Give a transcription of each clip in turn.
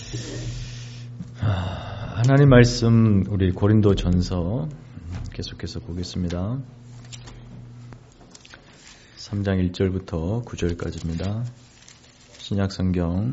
하나님 말씀 우리 고린도전서 계속해서 보겠습니다. 3장 1절부터 9절까지입니다. 신약성경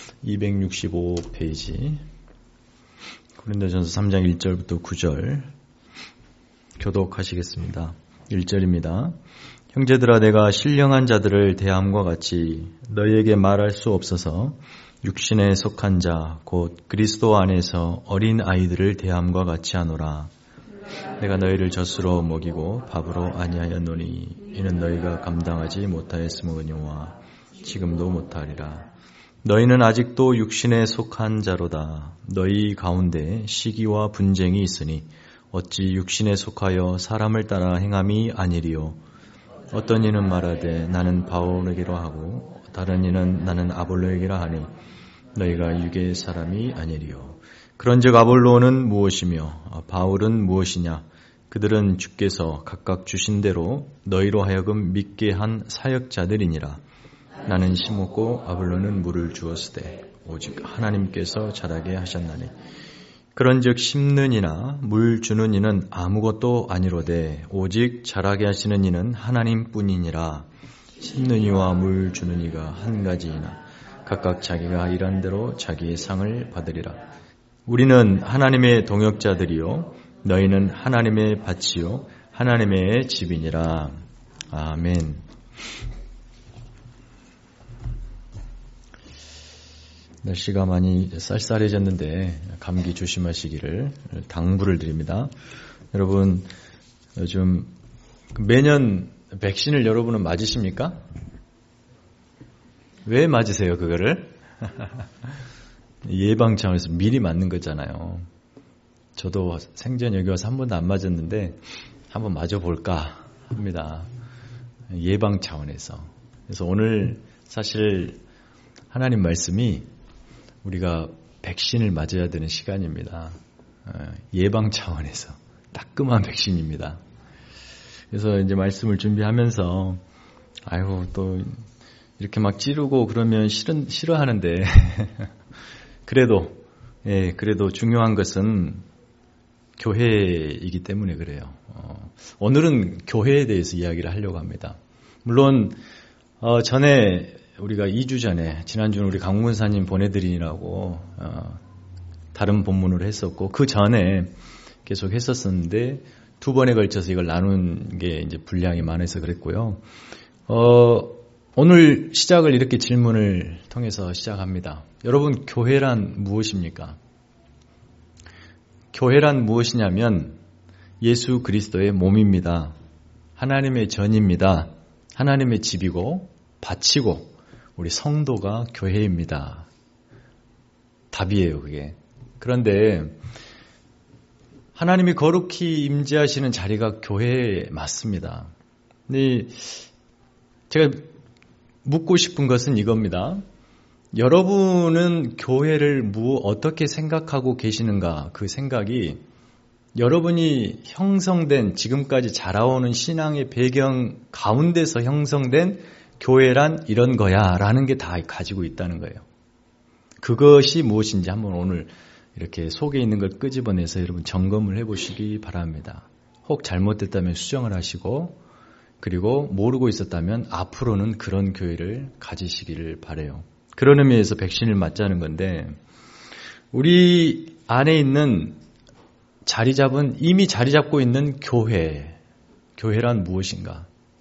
265페이지 고린도전서 3장 1절부터 9절 교독하시겠습니다. 1절입니다. 형제들아, 내가 신령한 자들을 대함과 같이 너희에게 말할 수 없어서 육신에 속한 자 곧 그리스도 안에서 어린 아이들을 대함과 같이 하노라. 내가 너희를 젖으로 먹이고 밥으로 아니하였노니 이는 너희가 감당하지 못하였음이니와 지금도 못하리라. 너희는 아직도 육신에 속한 자로다. 너희 가운데 시기와 분쟁이 있으니 어찌 육신에 속하여 사람을 따라 행함이 아니리요. 어떤 이는 말하되 나는 바울에게로 하고 다른 이는 나는 아볼로에게라 하니 너희가 육의 사람이 아니리요. 그런즉 아볼로는 무엇이며 바울은 무엇이냐? 그들은 주께서 각각 주신 대로 너희로 하여금 믿게 한 사역자들이니라. 나는 심었고 아볼로는 물을 주었으되 오직 하나님께서 자라게 하셨나니. 그런즉 심는 이나 물 주는 이는 아무것도 아니로되 오직 자라게 하시는 이는 하나님뿐이니라. 심는 이와 물 주는 이가 한 가지이나 각각 자기가 일한 대로 자기의 상을 받으리라. 우리는 하나님의 동역자들이요 너희는 하나님의 밭이요 하나님의 집이니라. 아멘. 날씨가 많이 쌀쌀해졌는데 감기 조심하시기를 당부를 드립니다. 여러분, 요즘 매년 백신을 여러분은 맞으십니까? 왜 맞으세요, 그거를? 예방 차원에서 미리 맞는 거잖아요. 저도 생전 여기 와서 한 번도 안 맞았는데 한번 맞아볼까 합니다. 예방 차원에서. 그래서 오늘 사실 하나님 말씀이 우리가 백신을 맞아야 되는 시간입니다. 예방 차원에서 따끔한 백신입니다. 그래서 이제 말씀을 준비하면서 아이고 또 이렇게 막 찌르고 그러면 싫어하는데 그래도 중요한 것은 교회이기 때문에 그래요. 오늘은 교회에 대해서 이야기를 하려고 합니다. 물론 전에 우리가 2주 전에 지난주는 우리 강문사님 보내드리라고 다른 본문으로 했었고 그 전에 계속 했었었는데 두 번에 걸쳐서 이걸 나눈 게 이제 분량이 많아서 그랬고요. 오늘 시작을 이렇게 질문을 통해서 시작합니다. 여러분, 교회란 무엇입니까? 교회란 무엇이냐면 예수 그리스도의 몸입니다. 하나님의 전입니다. 하나님의 집이고 밭이고 우리 성도가 교회입니다. 답이에요, 그게. 그런데 하나님이 거룩히 임재하시는 자리가 교회에 맞습니다. 근데 제가 묻고 싶은 것은 이겁니다. 여러분은 교회를 어떻게 생각하고 계시는가? 그 생각이 여러분이 형성된 지금까지 자라오는 신앙의 배경 가운데서 형성된 교회란 이런 거야 라는 게 다 가지고 있다는 거예요. 그것이 무엇인지 한번 오늘 이렇게 속에 있는 걸 끄집어내서 여러분 점검을 해보시기 바랍니다. 혹 잘못됐다면 수정을 하시고 그리고 모르고 있었다면 앞으로는 그런 교회를 가지시기를 바라요. 그런 의미에서 백신을 맞자는 건데 우리 안에 있는 이미 자리 잡고 있는 교회란 무엇인가?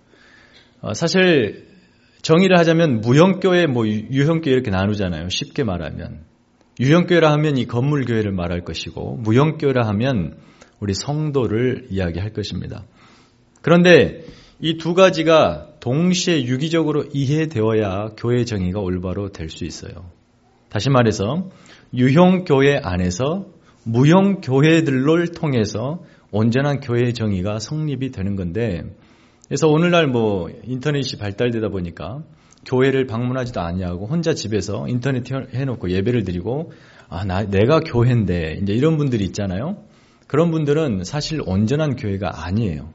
사실 정의를 하자면 무형교회, 유형교회 이렇게 나누잖아요. 쉽게 말하면. 유형교회라 하면 이 건물교회를 말할 것이고 무형교회라 하면 우리 성도를 이야기할 것입니다. 그런데 이 두 가지가 동시에 유기적으로 이해되어야 교회 정의가 올바로 될 수 있어요. 다시 말해서 유형교회 안에서 무형교회들을 통해서 온전한 교회 정의가 성립이 되는 건데 그래서 오늘날 인터넷이 발달되다 보니까 교회를 방문하지도 아니하고 혼자 집에서 인터넷 해놓고 예배를 드리고 내가 교회인데 이제 이런 분들이 있잖아요. 그런 분들은 사실 온전한 교회가 아니에요.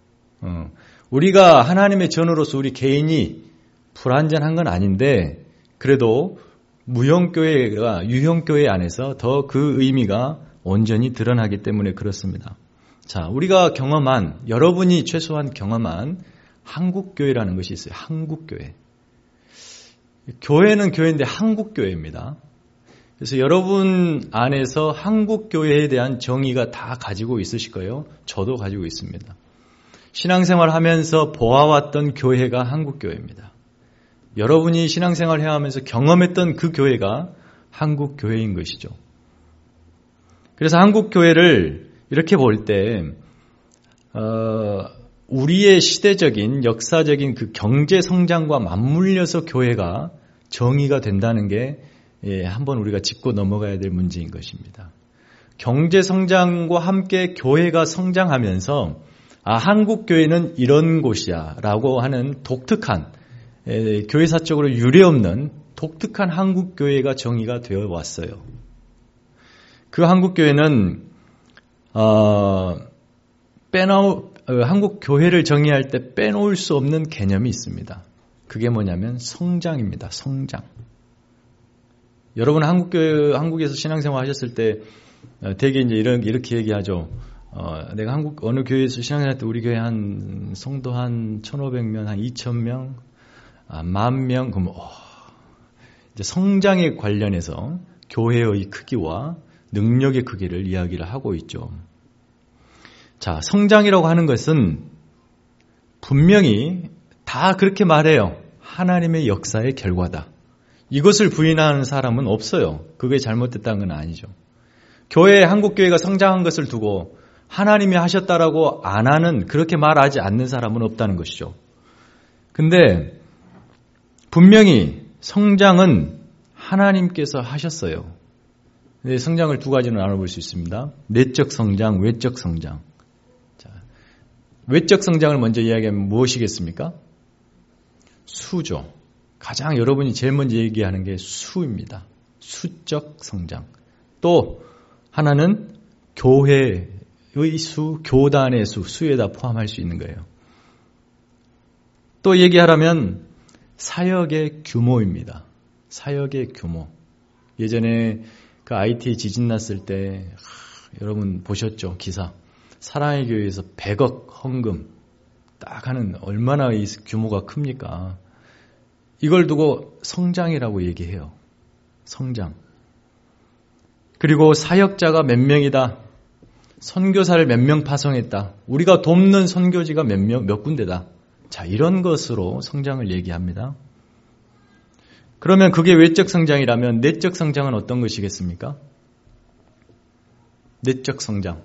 우리가 하나님의 전으로서 우리 개인이 불완전한 건 아닌데 그래도 무형교회가 유형교회 안에서 더 그 의미가 온전히 드러나기 때문에 그렇습니다. 자, 우리가 경험한, 여러분이 최소한 경험한 한국교회라는 것이 있어요. 한국교회. 교회는 교회인데 한국교회입니다. 그래서 여러분 안에서 한국교회에 대한 정의가 다 가지고 있으실 거예요. 저도 가지고 있습니다. 신앙생활 하면서 보아왔던 교회가 한국교회입니다. 여러분이 신앙생활 해야하면서 경험했던 그 교회가 한국교회인 것이죠. 그래서 한국교회를 이렇게 볼 때 우리의 시대적인 역사적인 그 경제 성장과 맞물려서 교회가 정의가 된다는 게 한번 우리가 짚고 넘어가야 될 문제인 것입니다. 경제 성장과 함께 교회가 성장하면서 한국 교회는 이런 곳이야 라고 하는 독특한 교회사적으로 유례없는 독특한 한국 교회가 정의가 되어 왔어요. 그 한국 교회는 한국 교회를 정의할 때 빼놓을 수 없는 개념이 있습니다. 그게 뭐냐면 성장입니다. 성장. 여러분 한국에서 신앙생활 하셨을 때 되게 이제 이렇게 얘기하죠. 내가 어느 교회에서 신앙생활 할 때 우리 교회 한 성도 한 1,500명, 한 2,000명, 10,000명, 그럼 이제 성장에 관련해서 교회의 크기와 능력의 크기를 이야기를 하고 있죠. 자, 성장이라고 하는 것은 분명히 다 그렇게 말해요. 하나님의 역사의 결과다. 이것을 부인하는 사람은 없어요. 그게 잘못됐다는 건 아니죠. 한국교회가 성장한 것을 두고 하나님이 하셨다라고 안 하는, 그렇게 말하지 않는 사람은 없다는 것이죠. 근데 분명히 성장은 하나님께서 하셨어요. 근데 성장을 두 가지로 나눠볼 수 있습니다. 내적 성장, 외적 성장. 자, 외적 성장을 먼저 이야기하면 무엇이겠습니까? 수죠. 가장 여러분이 제일 먼저 얘기하는 게 수입니다. 수적 성장. 또 하나는 교회의 수, 교단의 수에다 포함할 수 있는 거예요. 또 얘기하라면 사역의 규모입니다. 사역의 규모. 예전에 그 IT 지진 났을 때 여러분 보셨죠? 기사. 사랑의 교회에서 100억 헌금 딱 하는, 얼마나 이 규모가 큽니까? 이걸 두고 성장이라고 얘기해요. 성장. 그리고 사역자가 몇 명이다. 선교사를 몇 명 파송했다. 우리가 돕는 선교지가 몇 군데다. 자, 이런 것으로 성장을 얘기합니다. 그러면 그게 외적 성장이라면 내적 성장은 어떤 것이겠습니까? 내적 성장.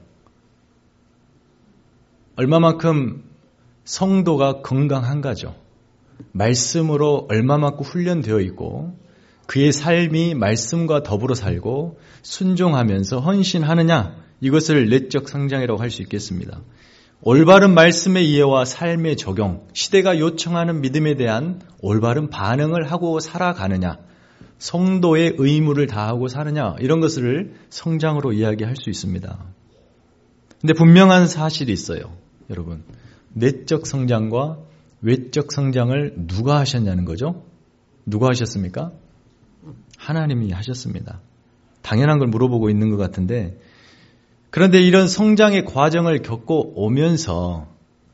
얼마만큼 성도가 건강한가죠. 말씀으로 얼마만큼 훈련되어 있고 그의 삶이 말씀과 더불어 살고 순종하면서 헌신하느냐, 이것을 내적 성장이라고 할 수 있겠습니다. 올바른 말씀의 이해와 삶의 적용, 시대가 요청하는 믿음에 대한 올바른 반응을 하고 살아가느냐, 성도의 의무를 다하고 사느냐, 이런 것을 성장으로 이야기할 수 있습니다. 근데 분명한 사실이 있어요. 여러분, 내적 성장과 외적 성장을 누가 하셨냐는 거죠? 누가 하셨습니까? 하나님이 하셨습니다. 당연한 걸 물어보고 있는 것 같은데, 그런데 이런 성장의 과정을 겪고 오면서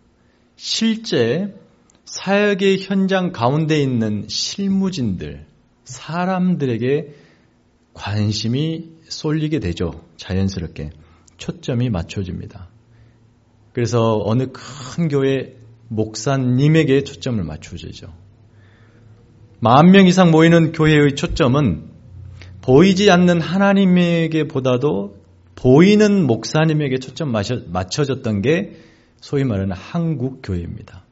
실제 사역의 현장 가운데 있는 실무진들, 사람들에게 관심이 쏠리게 되죠. 자연스럽게. 초점이 맞춰집니다. 그래서 어느 큰 교회 목사님에게 초점을 맞춰지죠. 10,000명 이상 모이는 교회의 초점은 보이지 않는 하나님에게 보다도 보이는 목사님에게 초점 맞춰졌던 게 소위 말하는 한국 교회입니다.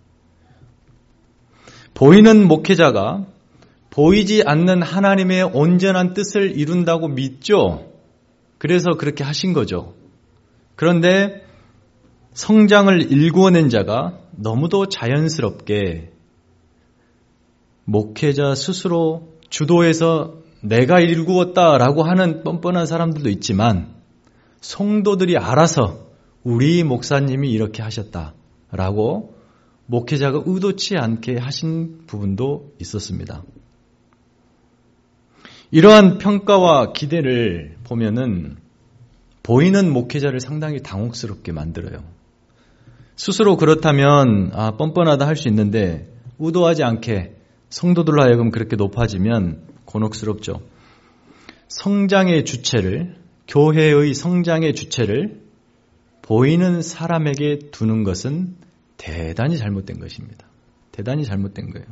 보이는 목회자가 보이지 않는 하나님의 온전한 뜻을 이룬다고 믿죠. 그래서 그렇게 하신 거죠. 그런데 성장을 일구어낸 자가 너무도 자연스럽게 목회자 스스로 주도해서 내가 일구었다라고 하는 뻔뻔한 사람들도 있지만 성도들이 알아서 우리 목사님이 이렇게 하셨다라고 목회자가 의도치 않게 하신 부분도 있었습니다. 이러한 평가와 기대를 보면은 보이는 목회자를 상당히 당혹스럽게 만들어요. 스스로 그렇다면 뻔뻔하다 할 수 있는데 의도하지 않게 성도들로 하여금 그렇게 높아지면 곤혹스럽죠. 성장의 주체를, 교회의 성장의 주체를 보이는 사람에게 두는 것은 대단히 잘못된 것입니다. 대단히 잘못된 거예요.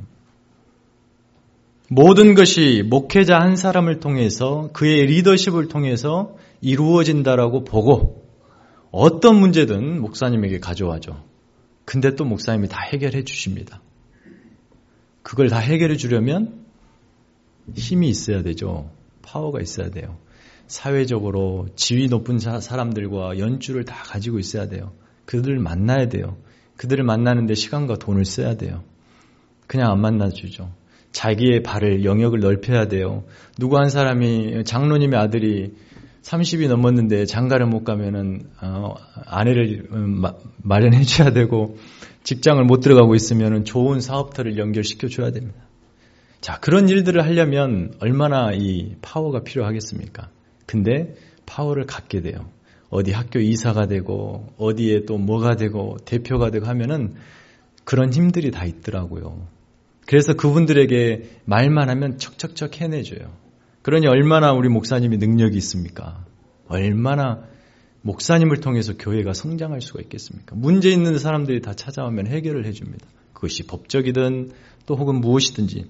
모든 것이 목회자 한 사람을 통해서 그의 리더십을 통해서 이루어진다라고 보고 어떤 문제든 목사님에게 가져와죠. 근데 또 목사님이 다 해결해 주십니다. 그걸 다 해결해 주려면 힘이 있어야 되죠. 파워가 있어야 돼요. 사회적으로 지위 높은 사람들과 연줄을 다 가지고 있어야 돼요. 그들을 만나야 돼요. 그들을 만나는데 시간과 돈을 써야 돼요. 그냥 안 만나주죠. 자기의 발을, 영역을 넓혀야 돼요. 누구 한 사람이 장로님의 아들이 30이 넘었는데 장가를 못 가면은 아내를 마련해 줘야 되고 직장을 못 들어가고 있으면은 좋은 사업터를 연결시켜 줘야 됩니다. 자, 그런 일들을 하려면 얼마나 이 파워가 필요하겠습니까? 근데 파워를 갖게 돼요. 어디 학교 이사가 되고 어디에 또 뭐가 되고 대표가 되고 하면은 그런 힘들이 다 있더라고요. 그래서 그분들에게 말만 하면 척척척 해내줘요. 그러니 얼마나 우리 목사님이 능력이 있습니까? 얼마나 목사님을 통해서 교회가 성장할 수가 있겠습니까? 문제 있는 사람들이 다 찾아오면 해결을 해줍니다. 그것이 법적이든 또 혹은 무엇이든지.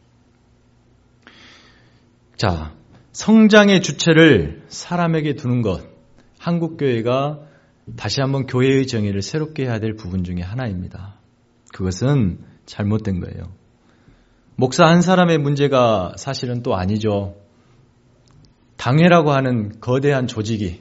자, 성장의 주체를 사람에게 두는 것. 한국교회가 다시 한번 교회의 정의를 새롭게 해야 될 부분 중에 하나입니다. 그것은 잘못된 거예요. 목사 한 사람의 문제가 사실은 또 아니죠. 당회라고 하는 거대한 조직이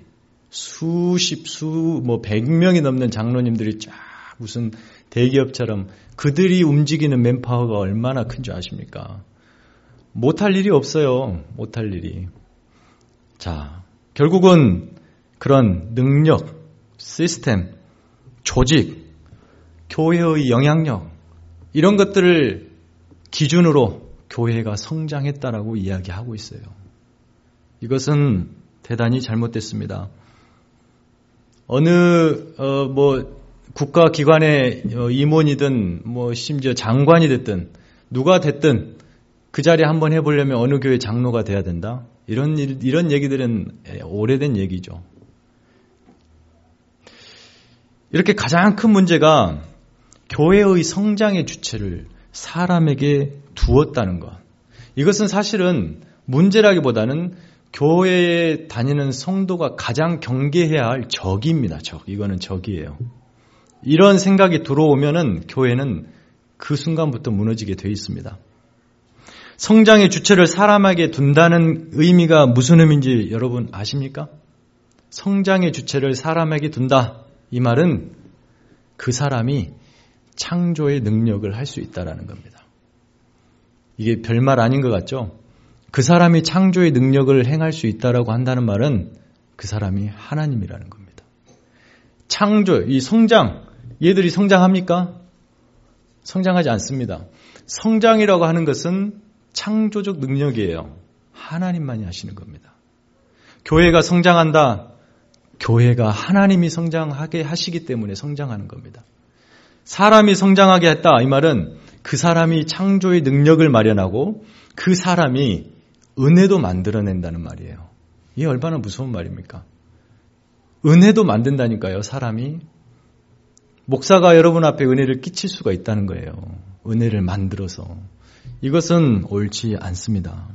뭐 100명이 넘는 장로님들이 쫙 무슨 대기업처럼 그들이 움직이는 맨파워가 얼마나 큰 줄 아십니까? 못할 일이 없어요. 못할 일이. 자, 결국은 그런 능력, 시스템, 조직, 교회의 영향력 이런 것들을 기준으로 교회가 성장했다라고 이야기하고 있어요. 이것은 대단히 잘못됐습니다. 어느 국가기관의 임원이든 심지어 장관이 됐든 누가 됐든 그 자리에 한번 해보려면 어느 교회 장로가 돼야 된다. 이런 얘기들은 오래된 얘기죠. 이렇게 가장 큰 문제가 교회의 성장의 주체를 사람에게 두었다는 것. 이것은 사실은 문제라기보다는 교회에 다니는 성도가 가장 경계해야 할 적입니다. 이거는 적이에요. 이런 생각이 들어오면은 교회는 그 순간부터 무너지게 돼 있습니다. 성장의 주체를 사람에게 둔다는 의미가 무슨 의미인지 여러분 아십니까? 성장의 주체를 사람에게 둔다. 이 말은 그 사람이 창조의 능력을 할 수 있다라는 겁니다. 이게 별말 아닌 것 같죠? 그 사람이 창조의 능력을 행할 수 있다라고 한다는 말은 그 사람이 하나님이라는 겁니다. 창조, 이 성장, 얘들이 성장합니까? 성장하지 않습니다. 성장이라고 하는 것은 창조적 능력이에요. 하나님만이 하시는 겁니다. 교회가 성장한다. 교회가 하나님이 성장하게 하시기 때문에 성장하는 겁니다. 사람이 성장하게 했다. 이 말은 그 사람이 창조의 능력을 마련하고 그 사람이 은혜도 만들어낸다는 말이에요. 이게 얼마나 무서운 말입니까? 은혜도 만든다니까요. 사람이. 목사가 여러분 앞에 은혜를 끼칠 수가 있다는 거예요. 은혜를 만들어서. 이것은 옳지 않습니다.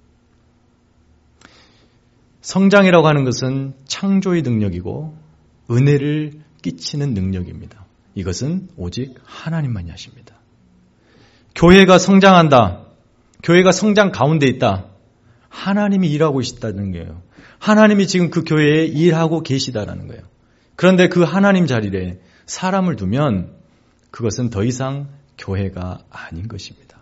성장이라고 하는 것은 창조의 능력이고 은혜를 끼치는 능력입니다. 이것은 오직 하나님만이 하십니다. 교회가 성장한다. 교회가 성장 가운데 있다. 하나님이 일하고 계시다는 거예요. 하나님이 지금 그 교회에 일하고 계시다라는 거예요. 그런데 그 하나님 자리에 사람을 두면 그것은 더 이상 교회가 아닌 것입니다.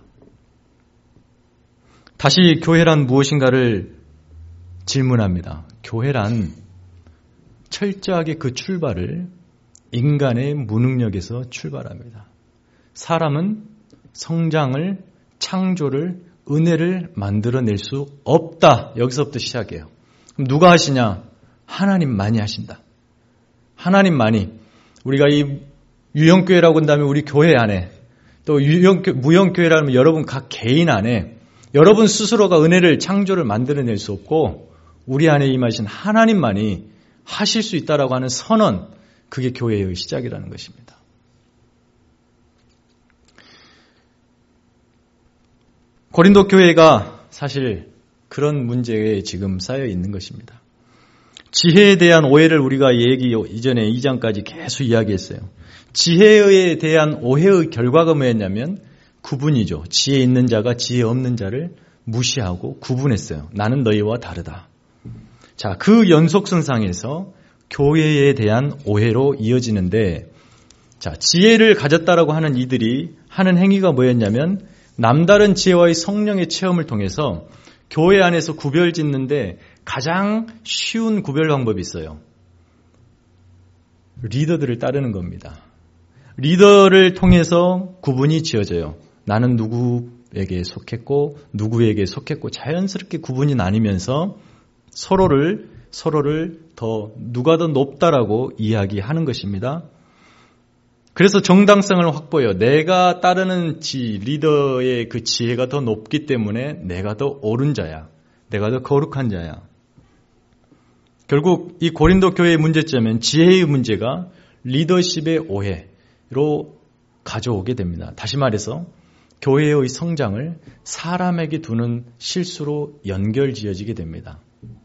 다시 교회란 무엇인가를 질문합니다. 교회란 철저하게 그 출발을 인간의 무능력에서 출발합니다. 사람은 성장을, 창조를 은혜를 만들어낼 수 없다. 여기서부터 시작해요. 그럼 누가 하시냐? 하나님만이 하신다. 하나님만이. 우리가 이 유형교회라고 한다면 우리 교회 안에, 또 무형교회라면 여러분 각 개인 안에 여러분 스스로가 은혜를 창조를 만들어낼 수 없고 우리 안에 임하신 하나님만이 하실 수 있다라고 하는 선언, 그게 교회의 시작이라는 것입니다. 고린도 교회가 사실 그런 문제에 지금 쌓여 있는 것입니다. 지혜에 대한 오해를 우리가 이전에 2장까지 계속 이야기했어요. 지혜에 대한 오해의 결과가 뭐였냐면 구분이죠. 지혜 있는 자가 지혜 없는 자를 무시하고 구분했어요. 나는 너희와 다르다. 자, 그 연속선상에서 교회에 대한 오해로 이어지는데, 자, 지혜를 가졌다라고 하는 이들이 하는 행위가 뭐였냐면 남다른 지혜와의 성령의 체험을 통해서 교회 안에서 구별 짓는데 가장 쉬운 구별 방법이 있어요. 리더들을 따르는 겁니다. 리더를 통해서 구분이 지어져요. 나는 누구에게 속했고 누구에게 속했고 자연스럽게 구분이 나뉘면서 서로를 더 누가 더 높다라고 이야기하는 것입니다. 그래서 정당성을 확보해요. 내가 따르는 리더의 그 지혜가 더 높기 때문에 내가 더 옳은 자야. 내가 더 거룩한 자야. 결국 이 고린도 교회의 문제점은 지혜의 문제가 리더십의 오해로 가져오게 됩니다. 다시 말해서 교회의 성장을 사람에게 두는 실수로 연결지어지게 됩니다.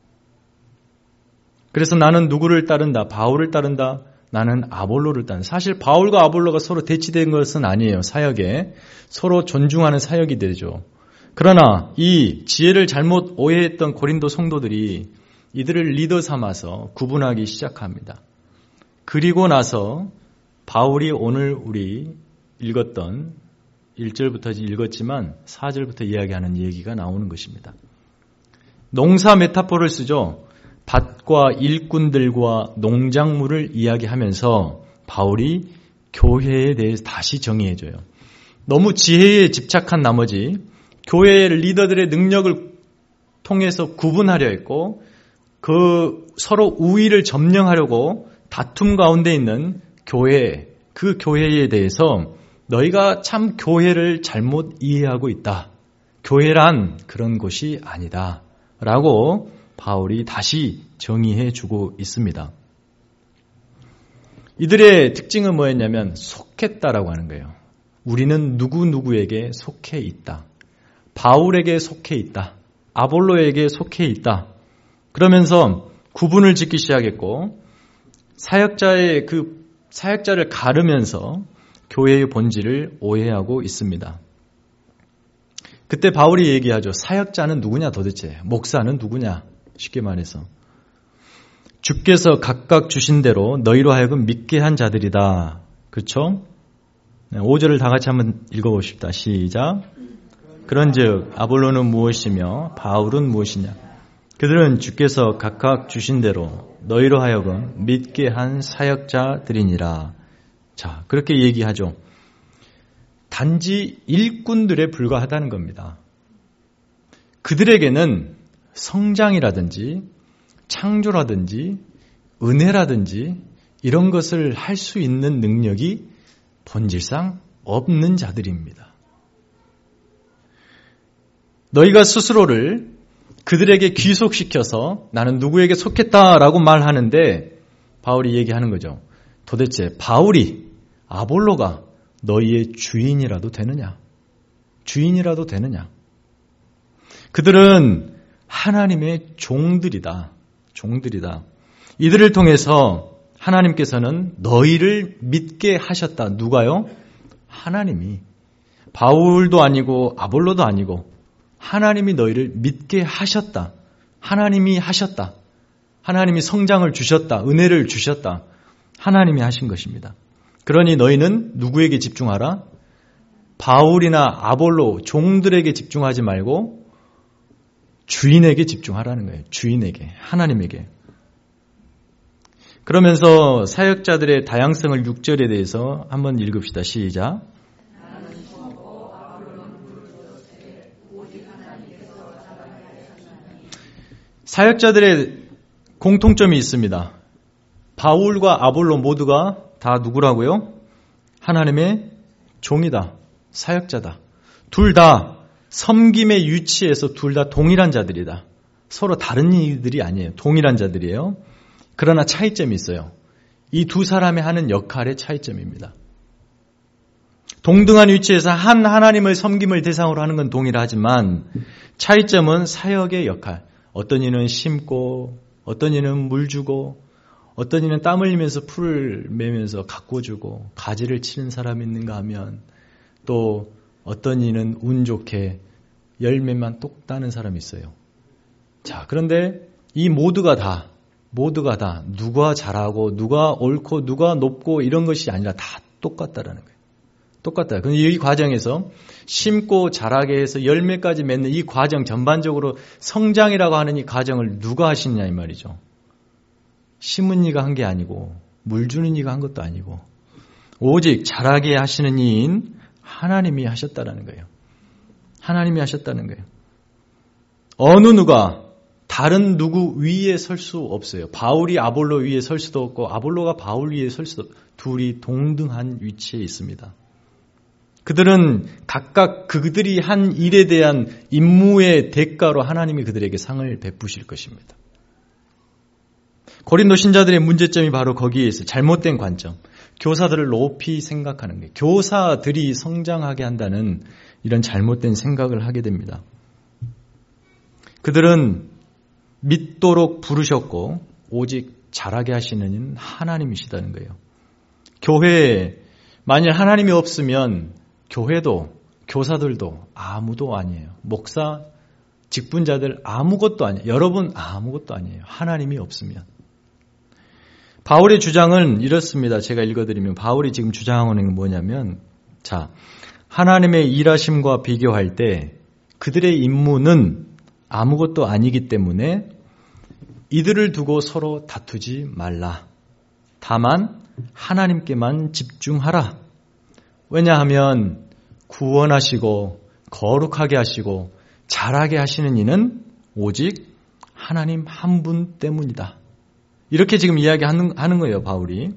그래서 나는 누구를 따른다, 바울을 따른다, 나는 아볼로를 따른다. 사실 바울과 아볼로가 서로 대치된 것은 아니에요. 사역에 서로 존중하는 사역이 되죠. 그러나 이 지혜를 잘못 오해했던 고린도 성도들이 이들을 리더 삼아서 구분하기 시작합니다. 그리고 나서 바울이 오늘 우리 읽었던 1절부터 읽었지만 4절부터 이야기하는 얘기가 나오는 것입니다. 농사 메타포를 쓰죠. 밭과 일꾼들과 농작물을 이야기하면서 바울이 교회에 대해서 다시 정의해줘요. 너무 지혜에 집착한 나머지 교회의 리더들의 능력을 통해서 구분하려 했고 그 서로 우위를 점령하려고 다툼 가운데 있는 교회, 그 교회에 대해서 너희가 참 교회를 잘못 이해하고 있다. 교회란 그런 곳이 아니다. 라고 바울이 다시 정의해 주고 있습니다. 이들의 특징은 뭐였냐면 속했다라고 하는 거예요. 우리는 누구누구에게 속해 있다. 바울에게 속해 있다. 아볼로에게 속해 있다. 그러면서 구분을 짓기 시작했고 사역자를 가르면서 교회의 본질을 오해하고 있습니다. 그때 바울이 얘기하죠. 사역자는 누구냐 도대체? 목사는 누구냐? 쉽게 말해서 주께서 각각 주신 대로 너희로 하여금 믿게 한 자들이다. 그렇죠? 5절을 다 같이 한번 읽어봅시다. 시작. 그런즉 아볼로는 무엇이며 바울은 무엇이냐? 그들은 주께서 각각 주신 대로 너희로 하여금 믿게 한 사역자들이니라. 자, 그렇게 얘기하죠. 단지 일꾼들에 불과하다는 겁니다. 그들에게는 성장이라든지 창조라든지 은혜라든지 이런 것을 할 수 있는 능력이 본질상 없는 자들입니다. 너희가 스스로를 그들에게 귀속시켜서 나는 누구에게 속했다라고 말하는데 바울이 얘기하는 거죠. 도대체 바울이 아볼로가 너희의 주인이라도 되느냐? 주인이라도 되느냐? 그들은 하나님의 종들이다. 종들이다. 이들을 통해서 하나님께서는 너희를 믿게 하셨다. 누가요? 하나님이. 바울도 아니고 아볼로도 아니고 하나님이 너희를 믿게 하셨다. 하나님이 하셨다. 하나님이 성장을 주셨다. 은혜를 주셨다. 하나님이 하신 것입니다. 그러니 너희는 누구에게 집중하라? 바울이나 아볼로 종들에게 집중하지 말고 주인에게 집중하라는 거예요. 주인에게, 하나님에게. 그러면서 사역자들의 다양성을 6절에 대해서 한번 읽읍시다. 시작. 사역자들의 공통점이 있습니다. 바울과 아볼로 모두가 다 누구라고요? 하나님의 종이다. 사역자다. 둘 다 섬김의 위치에서 둘 다 동일한 자들이다. 서로 다른 이들이 아니에요. 동일한 자들이에요. 그러나 차이점이 있어요. 이 두 사람이 하는 역할의 차이점입니다. 동등한 위치에서 한 하나님을 섬김을 대상으로 하는 건 동일하지만 차이점은 사역의 역할. 어떤 이는 심고, 어떤 이는 물 주고, 어떤 이는 땀 흘리면서 풀을 매면서 가꿔주고, 가지를 치는 사람이 있는가 하면 또 어떤 이는 운 좋게 열매만 똑 따는 사람이 있어요. 자, 그런데 이 모두가 다 누가 잘하고 누가 옳고 누가 높고 이런 것이 아니라 다 똑같다라는 거예요. 똑같다. 근데 이 과정에서 심고 자라게 해서 열매까지 맺는 이 과정 전반적으로 성장이라고 하는 이 과정을 누가 하시느냐 이 말이죠. 심은 이가 한 게 아니고 물 주는 이가 한 것도 아니고 오직 자라게 하시는 이인 하나님이 하셨다라는 거예요. 하나님이 하셨다는 거예요. 어느 누가 다른 누구 위에 설 수 없어요. 바울이 아볼로 위에 설 수도 없고 아볼로가 바울 위에 설 수도 없고 둘이 동등한 위치에 있습니다. 그들은 각각 그들이 한 일에 대한 임무의 대가로 하나님이 그들에게 상을 베푸실 것입니다. 고린도 신자들의 문제점이 바로 거기에 있어요. 잘못된 관점. 교사들을 높이 생각하는 게 교사들이 성장하게 한다는 이런 잘못된 생각을 하게 됩니다. 그들은 믿도록 부르셨고 오직 자라게 하시는 이는 하나님이시다는 거예요. 교회에 만일 하나님이 없으면 교회도 교사들도 아무도 아니에요. 목사, 직분자들 아무것도 아니에요. 여러분 아무것도 아니에요. 하나님이 없으면. 바울의 주장은 이렇습니다. 제가 읽어드리면 바울이 지금 주장하는 건 뭐냐면 자, 하나님의 일하심과 비교할 때 그들의 임무는 아무것도 아니기 때문에 이들을 두고 서로 다투지 말라. 다만 하나님께만 집중하라. 왜냐하면 구원하시고 거룩하게 하시고 잘하게 하시는 이는 오직 하나님 한 분 때문이다. 이렇게 지금 이야기하는 거예요, 바울이.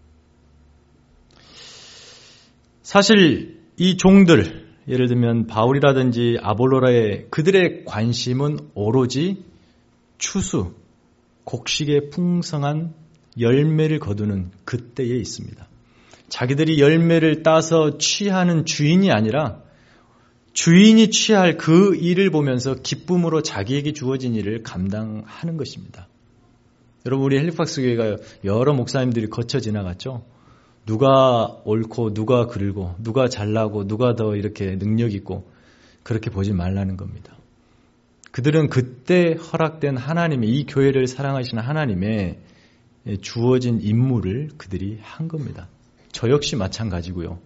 사실 이 종들, 예를 들면 바울이라든지 아볼로라의 그들의 관심은 오로지 추수, 곡식의 풍성한 열매를 거두는 그때에 있습니다. 자기들이 열매를 따서 취하는 주인이 아니라 주인이 취할 그 일을 보면서 기쁨으로 자기에게 주어진 일을 감당하는 것입니다. 여러분, 우리 헬리팍스 교회가 여러 목사님들이 거쳐 지나갔죠. 누가 옳고 누가 그르고 누가 잘나고 누가 더 이렇게 능력 있고 그렇게 보지 말라는 겁니다. 그들은 그때 허락된 하나님의 이 교회를 사랑하시는 하나님의 주어진 임무를 그들이 한 겁니다. 저 역시 마찬가지고요.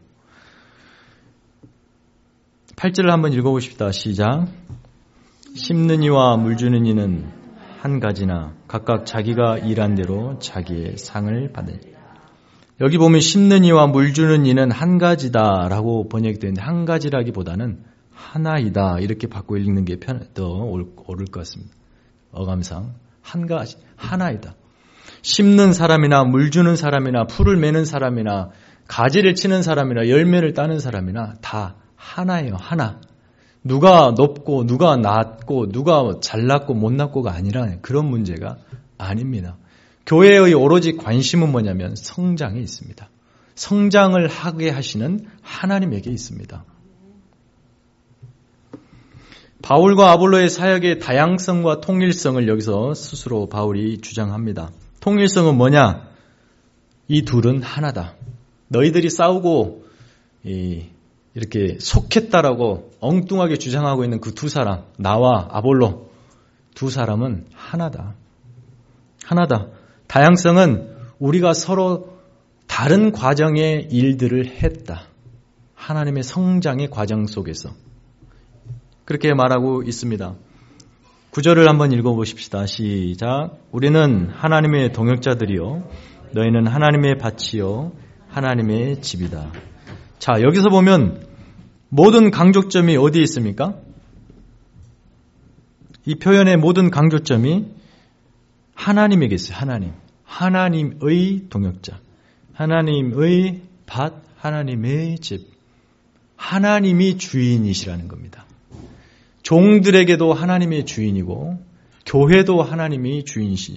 8절을 한번 읽어보십시다. 시작. 심는 이와 물 주는 이는 한 가지나 각각 자기가 일한 대로 자기의 상을 받으니. 여기 보면 심는 이와 물 주는 이는 한 가지다라고 번역이 되는데 한 가지라기보다는 하나이다 이렇게 바꿔 읽는 게 더 옳을 것 같습니다. 어감상 한 가지, 하나이다. 심는 사람이나 물 주는 사람이나 풀을 매는 사람이나 가지를 치는 사람이나 열매를 따는 사람이나 다 하나예요. 하나. 누가 높고 누가 낮고 누가 잘났고 못났고가 아니라 그런 문제가 아닙니다. 교회의 오로지 관심은 뭐냐면 성장에 있습니다. 성장을 하게 하시는 하나님에게 있습니다. 바울과 아볼로의 사역의 다양성과 통일성을 여기서 스스로 바울이 주장합니다. 통일성은 뭐냐? 이 둘은 하나다. 너희들이 싸우고 이렇게 속했다라고 엉뚱하게 주장하고 있는 그 두 사람, 나와 아볼로 두 사람은 하나다. 하나다. 다양성은 우리가 서로 다른 과정의 일들을 했다. 하나님의 성장의 과정 속에서. 그렇게 말하고 있습니다. 9절을 한번 읽어보십시다. 시작. 우리는 하나님의 동역자들이요 너희는 하나님의 밭이요 하나님의 집이다. 자, 여기서 보면 모든 강조점이 어디에 있습니까? 이 표현의 모든 강조점이 하나님에게 있어요. 하나님의 동역자, 하나님의 밭, 하나님의 집, 하나님이 주인이시라는 겁니다. 종들에게도 하나님의 주인이고 교회도 하나님이 주인이시죠.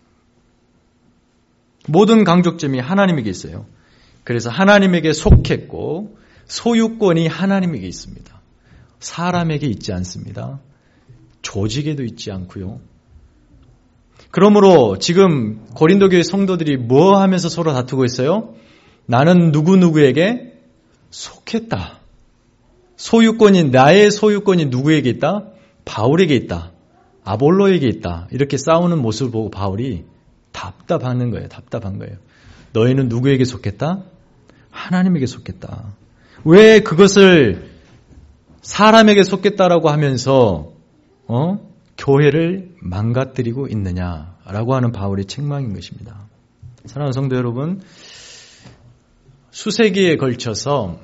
모든 강조점이 하나님에게 있어요. 그래서 하나님에게 속했고 소유권이 하나님에게 있습니다. 사람에게 있지 않습니다. 조직에도 있지 않고요. 그러므로 지금 고린도 교회 성도들이 뭐 하면서 서로 다투고 있어요? 나는 누구누구에게 속했다. 나의 소유권이 누구에게 있다? 바울에게 있다. 아볼로에게 있다. 이렇게 싸우는 모습을 보고 바울이 답답한 거예요. 너희는 누구에게 속했다? 하나님에게 속했다. 왜 그것을 사람에게 속했다라고 하면서 교회를 망가뜨리고 있느냐라고 하는 바울의 책망인 것입니다. 사랑하는 성도 여러분, 수십 세기에 걸쳐서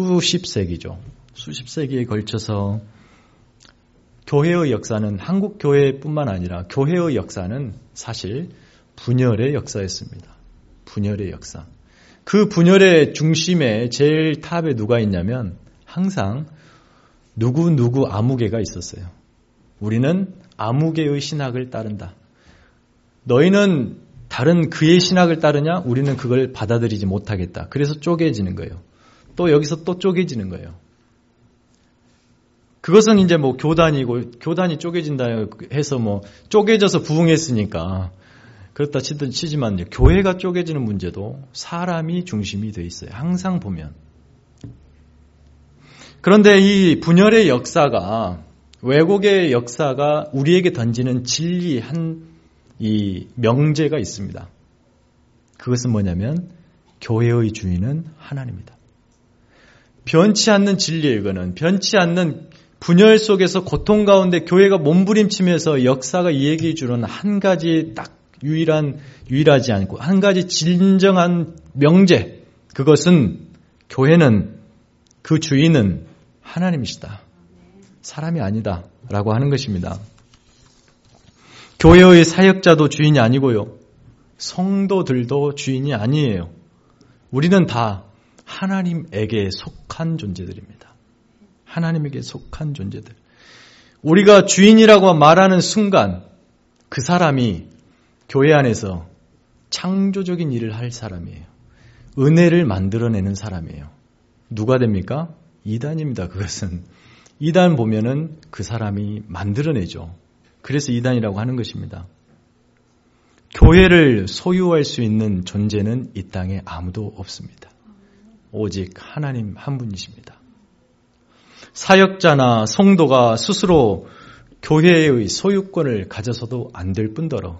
교회의 역사는 한국 교회뿐만 아니라 교회의 역사는 사실 분열의 역사였습니다. 분열의 역사. 그 분열의 중심에 제일 탑에 누가 있냐면 항상 누구 아무개가 있었어요. 우리는 아무개의 신학을 따른다. 너희는 다른 그의 신학을 따르냐? 우리는 그걸 받아들이지 못하겠다. 그래서 쪼개지는 거예요. 또 여기서 또 쪼개지는 거예요. 그것은 이제 뭐 교단이 쪼개진다 해서 뭐 쪼개져서 부흥했으니까 그렇다 치지만 교회가 쪼개지는 문제도 사람이 중심이 돼 있어요. 항상 보면. 그런데 이 분열의 역사가, 왜곡의 역사가 우리에게 던지는 진리 이 명제가 있습니다. 그것은 뭐냐면 교회의 주인은 하나님이다. 변치 않는 진리예요. 이거는 변치 않는 분열 속에서 고통 가운데 교회가 몸부림치면서 역사가 얘기해 주는 한 가지 딱 유일하지 않고 한 가지 진정한 명제, 그것은 교회는 그 주인은 하나님이시다. 사람이 아니다 라고 하는 것입니다. 교회의 사역자도 주인이 아니고요. 성도들도 주인이 아니에요. 우리는 다 하나님에게 속한 존재들입니다. 하나님에게 속한 존재들. 우리가 주인이라고 말하는 순간 그 사람이 교회 안에서 창조적인 일을 할 사람이에요. 은혜를 만들어내는 사람이에요. 누가 됩니까? 이단입니다. 그것은. 이단 보면은 그 사람이 만들어내죠. 그래서 이단이라고 하는 것입니다. 교회를 소유할 수 있는 존재는 이 땅에 아무도 없습니다. 오직 하나님 한 분이십니다. 사역자나 성도가 스스로 교회의 소유권을 가져서도 안 될 뿐더러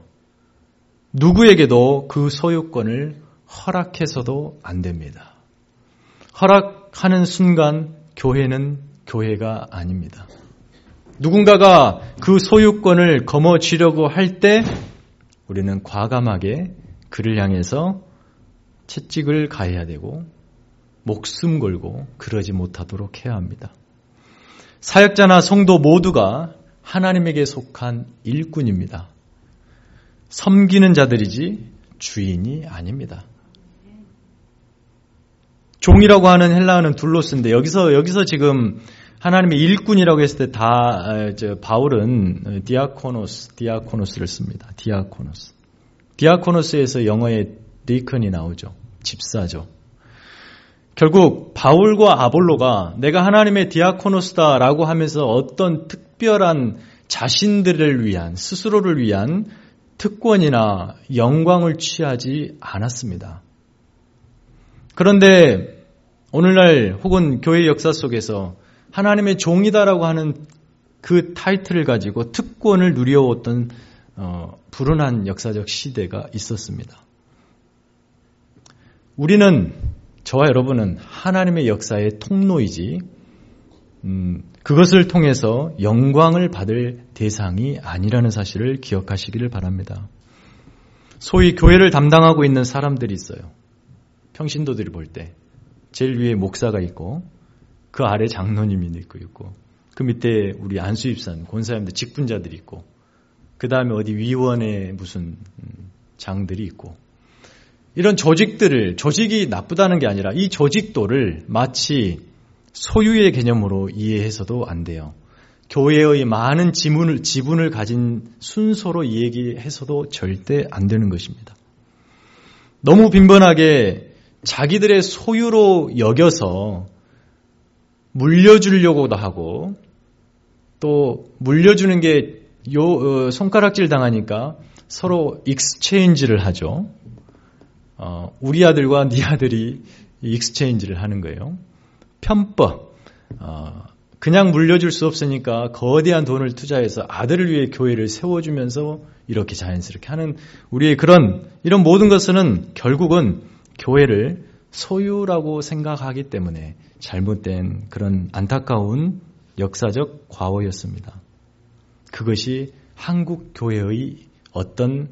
누구에게도 그 소유권을 허락해서도 안 됩니다. 허락하는 순간 교회는 교회가 아닙니다. 누군가가 그 소유권을 거머쥐려고 할 때 우리는 과감하게 그를 향해서 채찍을 가해야 되고 목숨 걸고 그러지 못하도록 해야 합니다. 사역자나 성도 모두가 하나님에게 속한 일꾼입니다. 섬기는 자들이지 주인이 아닙니다. 종이라고 하는 헬라어는 둘로스인데 여기서 지금 하나님의 일꾼이라고 했을 때 바울은 디아코노스를 씁니다. 디아코노스에서 영어에 디컨이 나오죠. 집사죠. 결국 바울과 아볼로가 내가 하나님의 디아코노스다라고 하면서 어떤 특별한 자신들을 위한, 스스로를 위한 특권이나 영광을 취하지 않았습니다. 그런데 오늘날 혹은 교회 역사 속에서 하나님의 종이다라고 하는 그 타이틀을 가지고 특권을 누려왔던 불운한 역사적 시대가 있었습니다. 우리는, 저와 여러분은 하나님의 역사의 통로이지 그것을 통해서 영광을 받을 대상이 아니라는 사실을 기억하시기를 바랍니다. 소위 교회를 담당하고 있는 사람들이 있어요. 평신도들이 볼 때 제일 위에 목사가 있고 그 아래 장로님이 있고 그 밑에 우리 안수입산, 권사님들, 직분자들이 있고, 그 다음에 어디 위원회 무슨 장들이 있고, 이런 조직이 나쁘다는 게 아니라 이 조직도를 마치 소유의 개념으로 이해해서도 안 돼요. 교회의 많은 지분을 가진 순서로 얘기해서도 절대 안 되는 것입니다. 너무 빈번하게 자기들의 소유로 여겨서 물려주려고도 하고, 또 물려주는 게 손가락질 당하니까 서로 익스체인지를 하죠. 우리 아들과 네 아들이 익스체인지를 하는 거예요. 편법. 그냥 물려줄 수 없으니까 거대한 돈을 투자해서 아들을 위해 교회를 세워주면서 이렇게 자연스럽게 하는 우리의 이런 모든 것은 결국은 교회를 소유라고 생각하기 때문에 잘못된 그런 안타까운 역사적 과오였습니다. 그것이 한국 교회의 어떤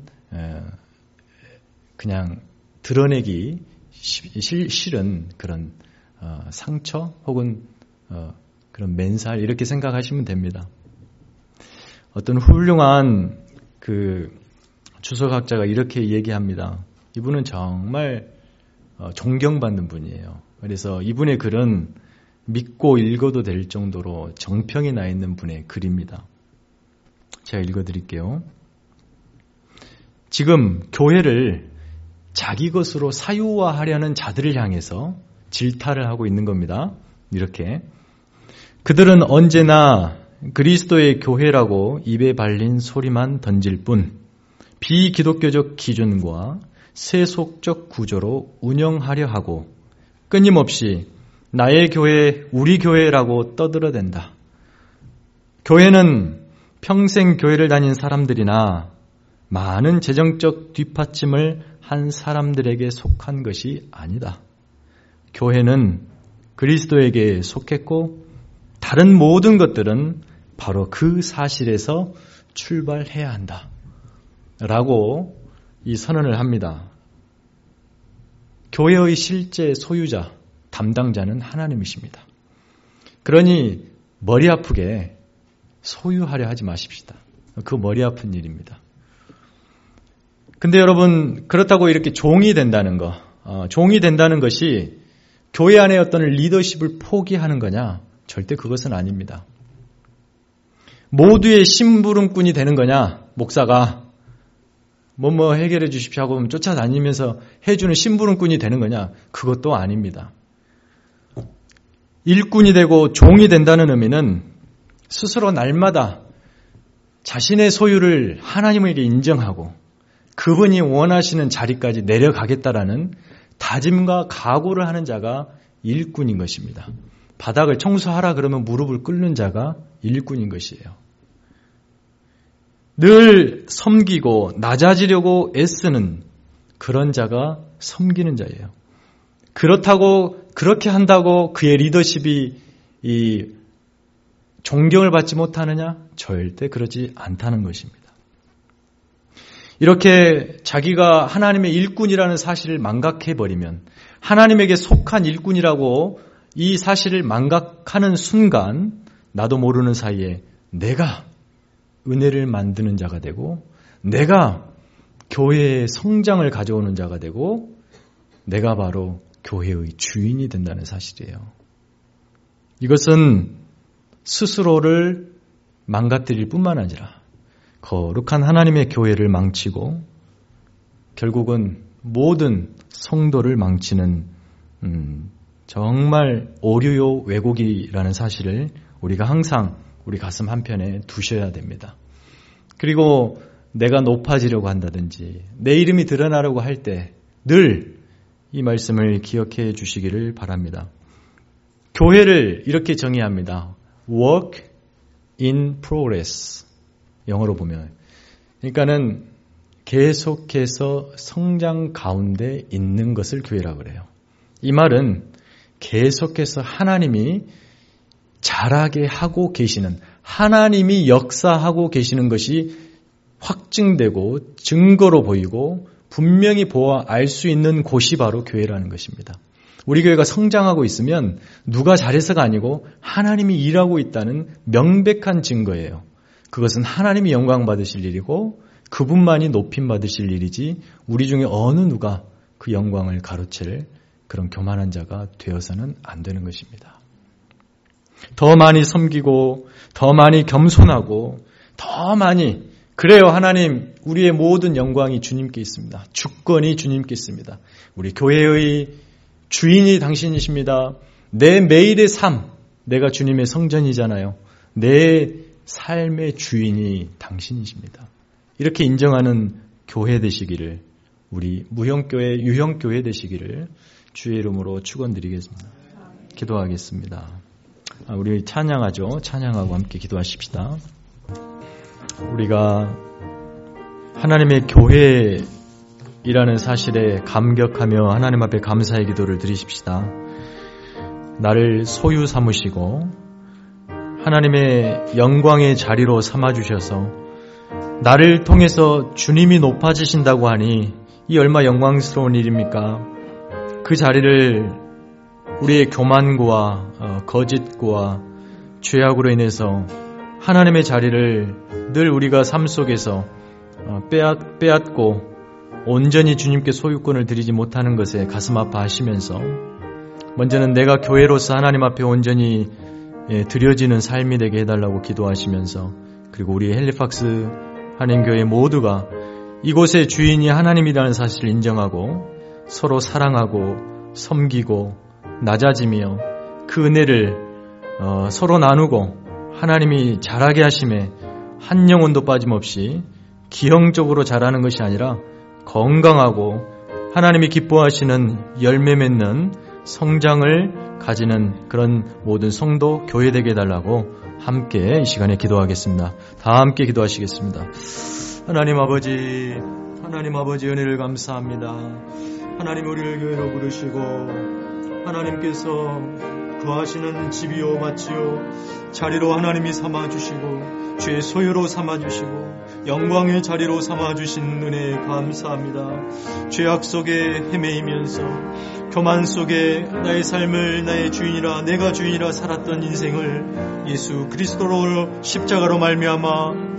그냥 드러내기 싫은 그런 상처 혹은 그런 맨살 이렇게 생각하시면 됩니다. 어떤 훌륭한 그 주석학자가 이렇게 얘기합니다. 이분은 정말 존경받는 분이에요. 그래서 이분의 글은 믿고 읽어도 될 정도로 정평이 나 있는 분의 글입니다. 제가 읽어드릴게요. 지금 교회를 자기 것으로 사유화하려는 자들을 향해서 질타를 하고 있는 겁니다. 이렇게 그들은 언제나 그리스도의 교회라고 입에 발린 소리만 던질 뿐 비기독교적 기준과 세속적 구조로 운영하려 하고 끊임없이 나의 교회, 우리 교회라고 떠들어댄다. 교회는 평생 교회를 다닌 사람들이나 많은 재정적 뒷받침을 한 사람들에게 속한 것이 아니다. 교회는 그리스도에게 속했고 다른 모든 것들은 바로 그 사실에서 출발해야 한다. 라고 이 선언을 합니다. 교회의 실제 소유자, 담당자는 하나님이십니다. 그러니 머리 아프게 소유하려 하지 마십시다. 그 머리 아픈 일입니다. 근데 여러분 그렇다고 이렇게 종이 된다는 것이 교회 안에 어떤 리더십을 포기하는 거냐? 절대 그것은 아닙니다. 모두의 심부름꾼이 되는 거냐? 목사가 뭐 해결해 주십시오 하고 쫓아다니면서 해주는 심부름꾼이 되는 거냐? 그것도 아닙니다. 일꾼이 되고 종이 된다는 의미는 스스로 날마다 자신의 소유를 하나님에게 인정하고 그분이 원하시는 자리까지 내려가겠다라는 다짐과 각오를 하는 자가 일꾼인 것입니다. 바닥을 청소하라 그러면 무릎을 꿇는 자가 일꾼인 것이에요. 늘 섬기고 낮아지려고 애쓰는 그런 자가 섬기는 자예요. 그렇게 한다고 그의 리더십이 이 존경을 받지 못하느냐? 절대 그러지 않다는 것입니다. 이렇게 자기가 하나님의 일꾼이라는 사실을 망각해버리면 하나님에게 속한 일꾼이라고 이 사실을 망각하는 순간 나도 모르는 사이에 내가 은혜를 만드는 자가 되고 내가 교회의 성장을 가져오는 자가 되고 내가 바로 교회의 주인이 된다는 사실이에요. 이것은 스스로를 망가뜨릴 뿐만 아니라 거룩한 하나님의 교회를 망치고 결국은 모든 성도를 망치는 정말 오류요 왜곡이라는 사실을 우리가 항상 우리 가슴 한편에 두셔야 됩니다. 그리고 내가 높아지려고 한다든지 내 이름이 드러나려고 할 때 늘 이 말씀을 기억해 주시기를 바랍니다. 교회를 이렇게 정의합니다. Work in progress. 영어로 보면. 그러니까는 계속해서 성장 가운데 있는 것을 교회라고 그래요. 이 말은 계속해서 하나님이 자라게 하고 계시는, 하나님이 역사하고 계시는 것이 확증되고 증거로 보이고 분명히 보아 알 수 있는 곳이 바로 교회라는 것입니다. 우리 교회가 성장하고 있으면 누가 잘해서가 아니고 하나님이 일하고 있다는 명백한 증거예요. 그것은 하나님이 영광 받으실 일이고 그분만이 높임 받으실 일이지 우리 중에 어느 누가 그 영광을 가로챌 그런 교만한 자가 되어서는 안 되는 것입니다. 더 많이 섬기고 더 많이 겸손하고 더 많이 그래요. 하나님 우리의 모든 영광이 주님께 있습니다. 주권이 주님께 있습니다. 우리 교회의 주인이 당신이십니다. 내 매일의 삶 내가 주님의 성전이잖아요. 내 삶의 주인이 당신이십니다. 이렇게 인정하는 교회 되시기를 우리 무형교회 유형교회 되시기를 주의 이름으로 축원드리겠습니다. 기도하겠습니다. 우리 찬양하죠. 찬양하고 함께 기도하십시다. 우리가 하나님의 교회이라는 사실에 감격하며 하나님 앞에 감사의 기도를 드리십시다. 나를 소유 삼으시고 하나님의 영광의 자리로 삼아주셔서 나를 통해서 주님이 높아지신다고 하니 이 얼마 영광스러운 일입니까? 그 자리를 우리의 교만과 거짓과 죄악으로 인해서 하나님의 자리를 늘 우리가 삶 속에서 빼앗고 온전히 주님께 소유권을 드리지 못하는 것에 가슴 아파하시면서 먼저는 내가 교회로서 하나님 앞에 온전히 드려지는 삶이 되게 해달라고 기도하시면서 그리고 우리 헬리팍스 한인교회 모두가 이곳의 주인이 하나님이라는 사실을 인정하고 서로 사랑하고 섬기고 낮아지며 그 은혜를 서로 나누고 하나님이 잘하게 하심에 한 영혼도 빠짐없이 기형적으로 잘하는 것이 아니라 건강하고 하나님이 기뻐하시는 열매 맺는 성장을 가지는 그런 모든 성도 교회 되게 해달라고 함께 이 시간에 기도하겠습니다. 다 함께 기도하시겠습니다. 하나님 아버지 은혜를 감사합니다. 하나님 우리를 교회로 부르시고 하나님께서 거하시는 집이요 밭이요 자리로 하나님이 삼아주시고 주의 소유로 삼아주시고 영광의 자리로 삼아주신 은혜에 감사합니다. 죄악 속에 헤매이면서 교만 속에 나의 삶을 나의 주인이라 내가 주인이라 살았던 인생을 예수 그리스도로 십자가로 말미암아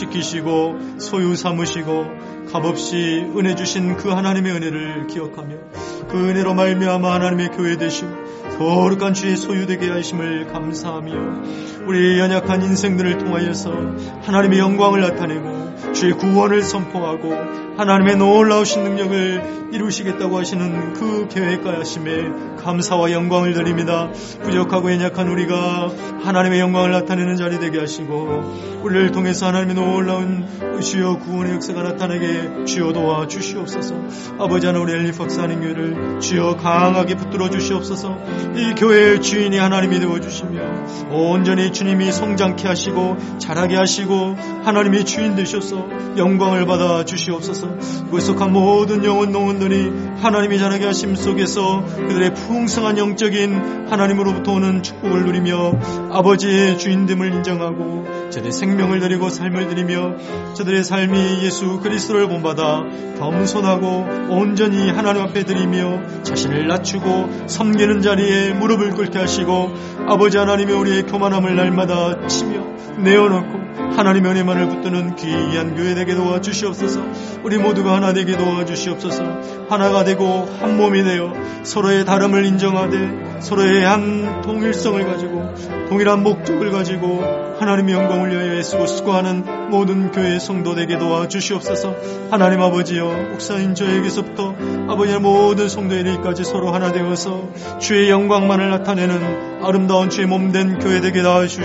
항복시키시고 소유 삼으시고 값없이 은혜 주신 그 하나님의 은혜를 기억하며 그 은혜로 말미암아 하나님의 교회 되시고 거룩한 주의 소유되게 하심을 감사하며 우리의 연약한 인생들을 통하여서 하나님의 영광을 나타내고 주의 구원을 선포하고 하나님의 놀라우신 능력을 이루시겠다고 하시는 그 계획과 하심에 감사와 영광을 드립니다. 부족하고 연약한 우리가 하나님의 영광을 나타내는 자리 되게 하시고 우리를 통해서 하나님의 놀라운 주여 구원의 역사가 나타나게 주여 도와주시옵소서. 아버지 하나님 우리 헬리팍스 한인교회를 주여 강하게 붙들어 주시옵소서. 이 교회의 주인이 하나님이 되어주시며 온전히 주님이 성장케 하시고 자라게 하시고 하나님이 주인 되셔서 영광을 받아 주시옵소서. 이곳에 속한 모든 영혼들이 하나님이 자라게 하심 속에서 그들의 풍성한 영적인 하나님으로부터 오는 축복을 누리며 아버지의 주인됨을 인정하고 저들의 생명을 드리고 삶을 드리며 저들의 삶이 예수 그리스도를 본받아 겸손하고 온전히 하나님 앞에 드리며 자신을 낮추고 섬기는 자리에 무릎을 꿇게 하시고 아버지 하나님의 우리의 교만함을 날마다 치며 내어놓고 하나님의 은혜만을 붙드는 귀한 교회 되게 도와주시옵소서. 우리 모두가 하나 되게 도와주시옵소서. 하나가 되고 한 몸이 되어 서로의 다름을 인정하되 서로의 한 통일성을 가지고 동일한 목적을 가지고 하나님의 영광을 위하여 애쓰고 수고하는 모든 교회의 성도 되게 도와주시옵소서. 하나님 아버지여 목사인 저에게서부터 아버지의 모든 성도에게까지 서로 하나 되어서 주의 영광만을 나타내는 아름다운 주의 몸된 교회 되게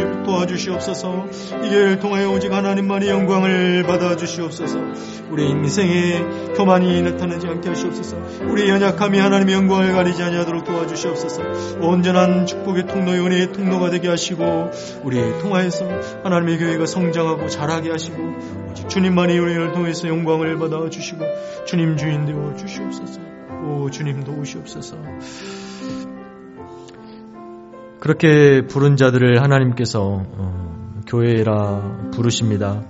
도와주시옵소서. 이 교회를 통하여 오직 하나님만이 영광을 받아주시옵소서. 우리 인생에 교만이 나타나지 않게 하시옵소서. 우리의 연약함이 하나님의 영광을 가리지 아니하도록 도와주시옵소서. 온전한 축복의 통로의 은혜의 통로가 되게 하시고 우리를 통하여서 하나님의 교회가 성장하고 자라게 하시고 오직 주님만이 우리를 통해서 영광을 받아주시고 주님 주인 되어 주시옵소서. 오 주님 도우시옵소서. 그렇게 부른 자들을 하나님께서 교회라 부르십니다.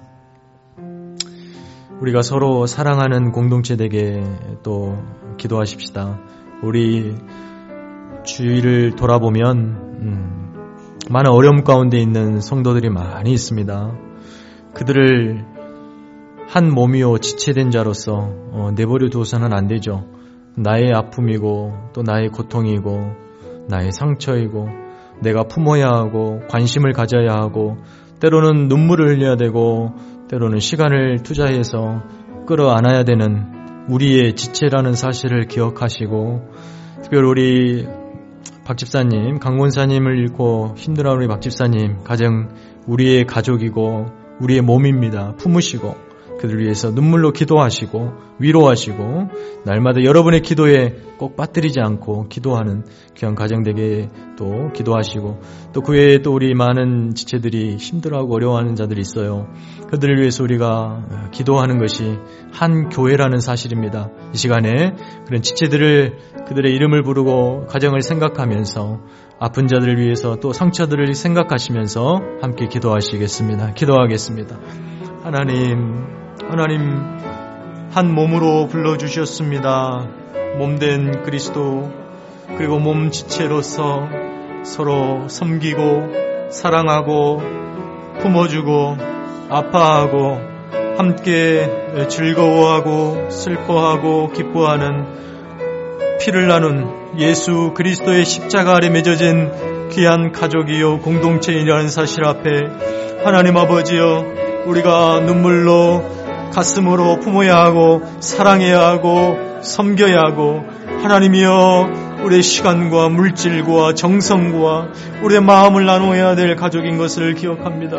우리가 서로 사랑하는 공동체 되게 또 기도하십시다. 우리 주위를 돌아보면 많은 어려움 가운데 있는 성도들이 많이 있습니다. 그들을 한 몸이요 지체된 자로서 내버려 두어서는 안 되죠. 나의 아픔이고 또 나의 고통이고 나의 상처이고 내가 품어야 하고 관심을 가져야 하고 때로는 눈물을 흘려야 되고 때로는 시간을 투자해서 끌어안아야 되는 우리의 지체라는 사실을 기억하시고, 특별히 우리 박 집사님, 강 권사님을 잃고 힘들어하는 우리 박 집사님 가정 우리의 가족이고 우리의 몸입니다. 품으시고 그들을 위해서 눈물로 기도하시고 위로하시고 날마다 여러분의 기도에 꼭 빠뜨리지 않고 기도하는 귀한 가정 되게 또 기도하시고, 또 그 외에 또 우리 많은 지체들이 힘들어하고 어려워하는 자들이 있어요. 그들을 위해서 우리가 기도하는 것이 한 교회라는 사실입니다. 이 시간에 그런 지체들을 그들의 이름을 부르고 가정을 생각하면서 아픈 자들을 위해서 또 상처들을 생각하시면서 함께 기도하시겠습니다. 기도하겠습니다. 하나님 한 몸으로 불러주셨습니다. 몸된 그리스도, 그리고 몸 지체로서 서로 섬기고 사랑하고 품어주고 아파하고 함께 즐거워하고 슬퍼하고 기뻐하는 피를 나눈 예수 그리스도의 십자가 아래 맺어진 귀한 가족이요 공동체이라는 사실 앞에 하나님 아버지여, 우리가 눈물로 가슴으로 품어야 하고 사랑해야 하고 섬겨야 하고, 하나님이여 우리의 시간과 물질과 정성과 우리의 마음을 나누어야 될 가족인 것을 기억합니다.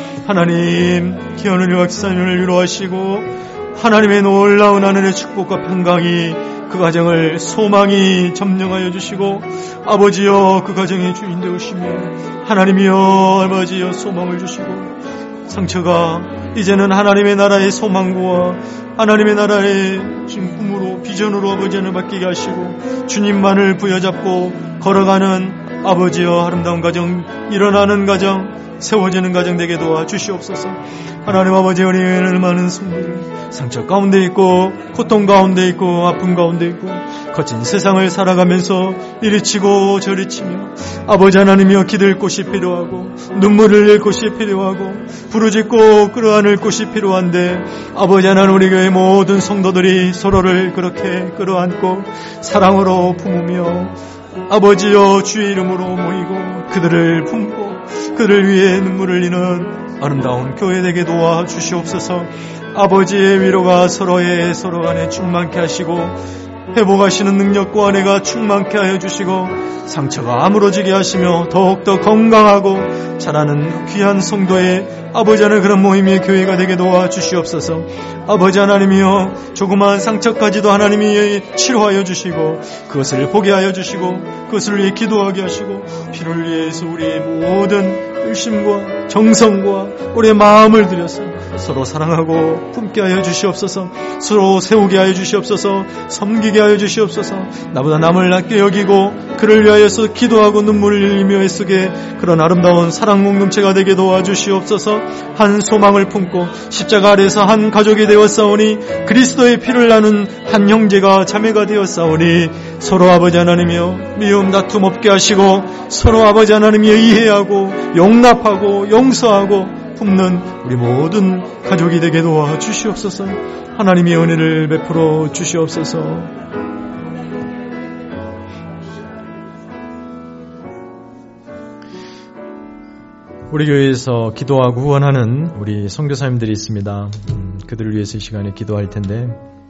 하나님, 기현우리 박사님을 위로하시고 하나님의 놀라운 하늘의 축복과 평강이 그 가정을 소망이 점령하여 주시고, 아버지여 그 가정의 주인 되오시며 하나님이여 아버지여 소망을 주시고, 상처가 이제는 하나님의 나라의 소망과 하나님의 나라의 지금 꿈으로 비전으로 아버지 하늘 바뀌게 하시고 주님만을 부여잡고 걸어가는 아버지여 아름다운 가정, 일어나는 가정, 세워지는 가정 되게 도와주시옵소서. 하나님 아버지, 우리는 많은 성도들 상처 가운데 있고 고통 가운데 있고 아픔 가운데 있고 거친 세상을 살아가면서 이리 치고 저리 치며 아버지 하나님이여 기댈 곳이 필요하고 눈물을 흘릴 곳이 필요하고 부르짖고 끌어안을 곳이 필요한데, 아버지 하나님 우리 교회 모든 성도들이 서로를 그렇게 끌어안고 사랑으로 품으며 아버지여 주의 이름으로 모이고 그들을 품고 그들을 위해 눈물을 흘리는 아름다운 교회 되게 도와주시옵소서. 아버지의 위로가 서로 간에 충만케 하시고 회복하시는 능력과 은혜가 충만케 하여 주시고 상처가 아물어지게 하시며 더욱더 건강하고 자라는 귀한 성도의 아버지 하나님 그런 모임의 교회가 되게 도와주시옵소서. 아버지 하나님이여 조그마한 상처까지도 하나님이 치료하여 주시고 그것을 보게 하여 주시고 그것을 위해 기도하게 하시고 피를 위해서 우리의 모든 열심과 정성과 우리의 마음을 들여서 서로 사랑하고 품게 하여 주시옵소서. 서로 세우게 하여 주시옵소서. 섬기게 하여 주시옵소서. 나보다 남을 낮게 여기고 그를 위하여서 기도하고 눈물을 흘리며 애쓰게 그런 아름다운 사랑 공동체가 되게 도와주시옵소서. 한 소망을 품고 십자가 아래서 한 가족이 되었사오니 그리스도의 피를 나눈 한 형제가 자매가 되었사오니 서로 아버지 하나님이여 미움 다툼 없게 하시고 서로 아버지 하나님이여 이해하고 용납하고 용서하고 품는 우리 모든 가족이 되게 도와주시옵소서. 하나님의 은혜를 베풀어 주시옵소서. 우리 교회에서 기도하고 후원하는 우리 선교사님들이 있습니다. 그들을 위해서 이 시간에 기도할 텐데,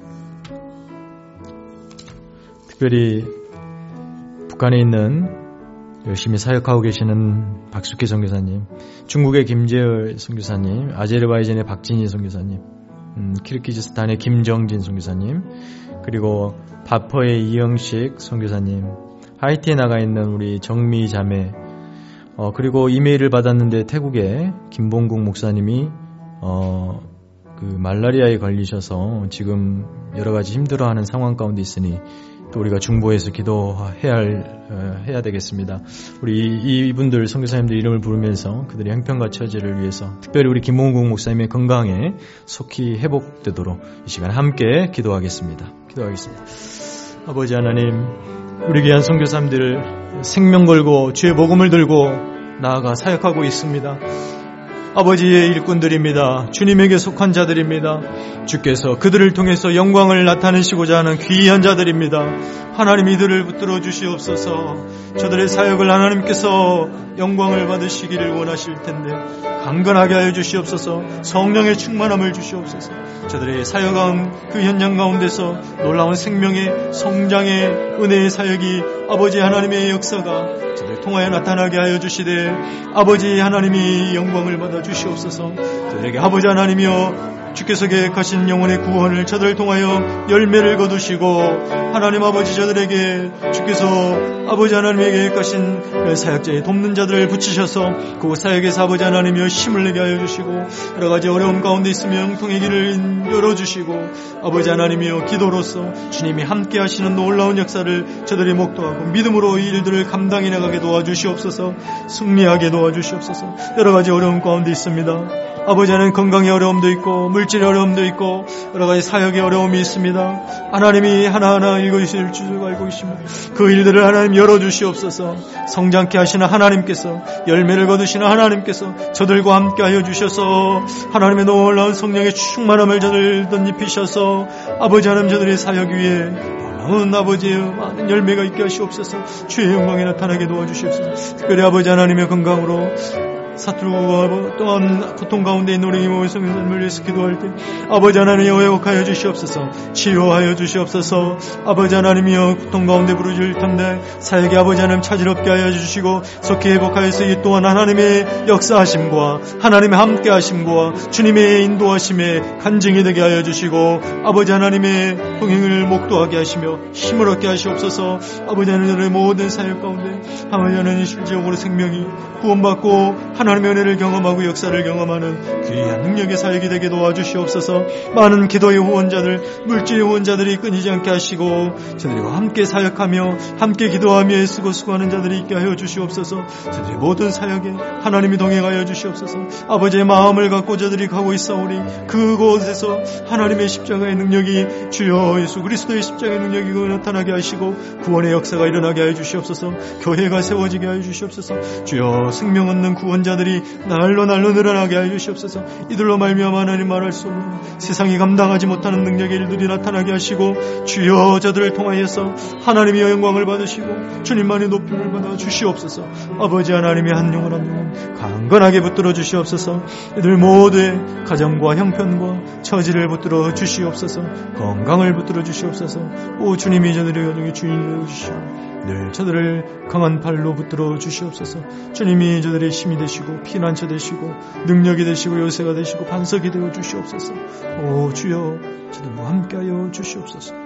특별히 북한에 있는 열심히 사역하고 계시는 박숙희 선교사님, 중국의 김재열 선교사님, 아제르바이잔의 박진희 선교사님, 키르기즈스탄의 김정진 선교사님, 그리고 바퍼의 이영식 선교사님, 하이티에 나가 있는 우리 정미 자매, 그리고 이메일을 받았는데 태국의 김봉국 목사님이 그 말라리아에 걸리셔서 지금 여러 가지 힘들어하는 상황 가운데 있으니 또 우리가 중보해서 기도해야 되겠습니다. 우리 이분들 선교사님들 이름을 부르면서 그들의 형편과 처지를 위해서 특별히 우리 김봉국 목사님의 건강에 속히 회복되도록 이 시간 함께 기도하겠습니다. 아버지 하나님, 우리 귀한 선교사님들을 생명 걸고 주의 복음을 들고 나아가 사역하고 있습니다. 아버지의 일꾼들입니다. 주님에게 속한 자들입니다. 주께서 그들을 통해서 영광을 나타내시고자 하는 귀한 자들입니다. 하나님 이들을 붙들어 주시옵소서. 저들의 사역을 하나님께서 영광을 받으시기를 원하실 텐데 강건하게 하여 주시옵소서. 성령의 충만함을 주시옵소서. 저들의 사역한 그 현장 가운데서 놀라운 생명의 성장의 은혜의 사역이 아버지 하나님의 역사가 저들 통하여 나타나게 하여 주시되 아버지 하나님이 영광을 받아 주시옵소서. 저들에게 아버지 하나님이여 주께서 계획하신 영혼의 구원을 저들을 통하여 열매를 거두시고 하나님 아버지 저들에게 주께서 아버지 하나님에게 계획하신 사역자의 돕는 자들을 붙이셔서 그 사역에서 아버지 하나님이여 힘을 내게 하여 주시고 여러 가지 어려움 가운데 있으면 영통의 길을 열어주시고 아버지 하나님이여 기도로서 주님이 함께 하시는 놀라운 역사를 저들이 목도하고 믿음으로 이 일들을 감당해 나가게 도와주시옵소서. 승리하게 도와주시옵소서. 여러 가지 어려움 가운데 있습니다. 아버지 하나님 건강의 어려움도 있고 물질의 어려움도 있고 여러 가지 사역의 어려움이 있습니다. 하나님이 하나하나 이것을 줄 알고 계십니다. 그 일들을 하나님 열어주시옵소서. 성장케 하시는 하나님께서 열매를 거두시는 하나님께서 저들과 함께하여 주셔서 하나님의 놀라운 성령의 충만함을 저들 덧입히셔서 아버지 하나님 저들의 사역 위에 놀라운 아버지의 많은 열매가 있게 하시옵소서. 주의 영광이 나타나게 도와주시옵소서. 특별히 아버지 하나님의 건강으로 사투르와 또한 고통 가운데 있는 우리 이모의 성령님을 위해서 기도할 때 아버지 하나님이여 회복하여 주시옵소서. 치유하여 주시옵소서. 아버지 하나님이여 고통 가운데 부르짖을 텐데 사역의 아버지 하나님 차질없게 하여 주시고 속히 회복하여서 이 또한 하나님의 역사하심과 하나님의 함께하심과 주님의 인도하심에 간증이 되게 하여 주시고 아버지 하나님의 동행을 목도하게 하시며 힘을 얻게 하시옵소서. 아버지 하나님의 모든 사역 가운데 아버지 하나님 실질적으로 생명이 구원받고 하나님의 은혜를 경험하고 역사를 경험하는 귀한 능력의 사역이 되게 도와주시옵소서. 많은 기도의 후원자들, 물질의 후원자들이 끊이지 않게 하시고 저들과 함께 사역하며 함께 기도하며 애쓰고 수고하는 자들이 있게 하여 주시옵소서. 저들의 모든 사역에 하나님이 동행하여 주시옵소서. 아버지의 마음을 갖고 저들이 가고 있사오니 그곳에서 하나님의 십자가의 능력이 주여 예수 그리스도의 십자가의 능력이 나타나게 하시고 구원의 역사가 일어나게 하여 주시옵소서. 교회가 세워지게 하여 주시옵소서. 주여 생명 얻는 구원자들이 날로 늘어나게 하여 주시옵소서. 이들로 말미암아 하나님 말할 수 없는 세상이 감당하지 못하는 능력의 일들이 나타나게 하시고 주여 저들을 통하여서 하나님의 영광을 받으시고 주님만의 높임을 받아 주시옵소서. 아버지 하나님의 한 영혼 한 영혼 강건하게 붙들어 주시옵소서. 이들 모두의 가정과 형편과 처지를 붙들어 주시옵소서. 건강을 붙들어 주시옵소서. 오 주님이 저들의 가정의 주인이 되어 주시옵소서. 늘 저들을 강한 팔로 붙들어 주시옵소서. 주님이 저들의 힘이 되시고 피난처 되시고 능력이 되시고 요새가 되시고 반석이 되어 주시옵소서. 오 주여 저들과 함께하여 주시옵소서.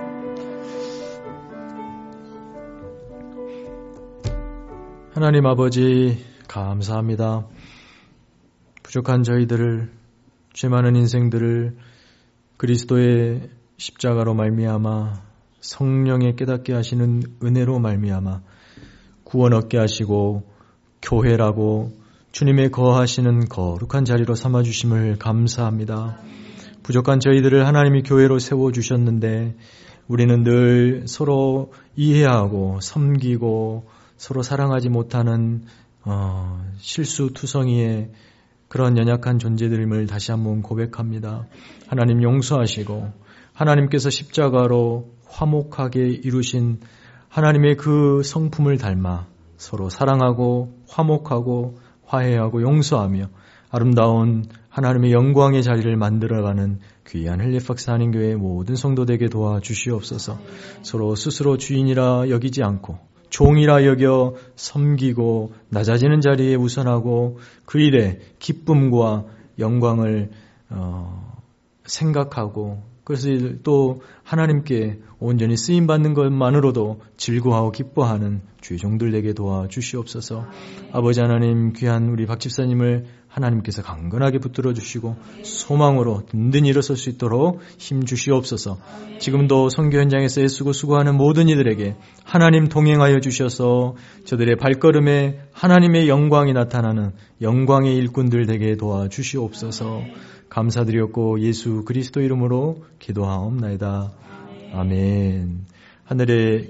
하나님 아버지 감사합니다. 부족한 저희들을 죄 많은 인생들을 그리스도의 십자가로 말미암아 성령의 깨닫게 하시는 은혜로 말미암아 구원 얻게 하시고 교회라고 주님의 거하시는 거룩한 자리로 삼아주심을 감사합니다. 부족한 저희들을 하나님이 교회로 세워주셨는데 우리는 늘 서로 이해하고 섬기고 서로 사랑하지 못하는 실수투성이의 그런 연약한 존재들임을 다시 한번 고백합니다. 하나님 용서하시고 하나님께서 십자가로 화목하게 이루신 하나님의 그 성품을 닮아 서로 사랑하고 화목하고 화해하고 용서하며 아름다운 하나님의 영광의 자리를 만들어가는 귀한 헬리팍스 한인교회의 모든 성도되게 도와주시옵소서. 서로 스스로 주인이라 여기지 않고 종이라 여겨 섬기고 낮아지는 자리에 우선하고 그 일에 기쁨과 영광을 생각하고 그것을 또 하나님께 온전히 쓰임받는 것만으로도 즐거워하고 기뻐하는 주의 종들에게 도와주시옵소서. 아버지 하나님 귀한 우리 박 집사님을 하나님께서 강건하게 붙들어 주시고 소망으로 든든히 일어설 수 있도록 힘 주시옵소서. 지금도 선교 현장에서 애쓰고 수고하는 모든 이들에게 하나님 동행하여 주셔서 저들의 발걸음에 하나님의 영광이 나타나는 영광의 일꾼들 되게 도와주시옵소서. 감사드렸고 예수 그리스도 이름으로 기도하옵나이다. 아멘. 하늘에